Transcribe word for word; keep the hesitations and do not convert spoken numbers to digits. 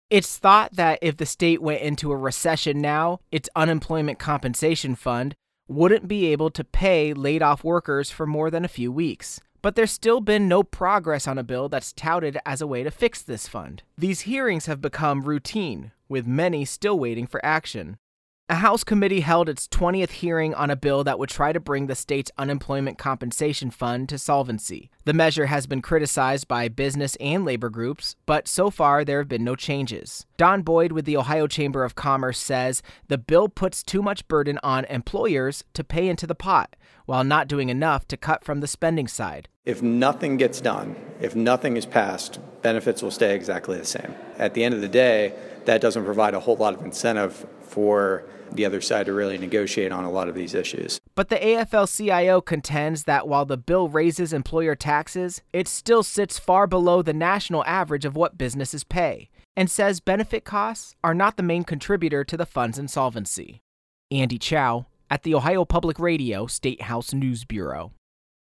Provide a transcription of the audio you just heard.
It's thought that if the state went into a recession now, its unemployment compensation fund wouldn't be able to pay laid-off workers for more than a few weeks. But there's still been no progress on a bill that's touted as a way to fix this fund. These hearings have become routine, with many still waiting for action. A House committee held its twentieth hearing on a bill that would try to bring the state's unemployment compensation fund to solvency. The measure has been criticized by business and labor groups, but so far there have been no changes. Don Boyd with the Ohio Chamber of Commerce says the bill puts too much burden on employers to pay into the pot, while not doing enough to cut from the spending side. If nothing gets done, if nothing is passed, benefits will stay exactly the same. At the end of the day, that doesn't provide a whole lot of incentive for the other side to really negotiate on a lot of these issues. But the A F L C I O contends that while the bill raises employer taxes, it still sits far below the national average of what businesses pay, and says benefit costs are not the main contributor to the fund's insolvency. Andy Chow at the Ohio Public Radio State House News Bureau.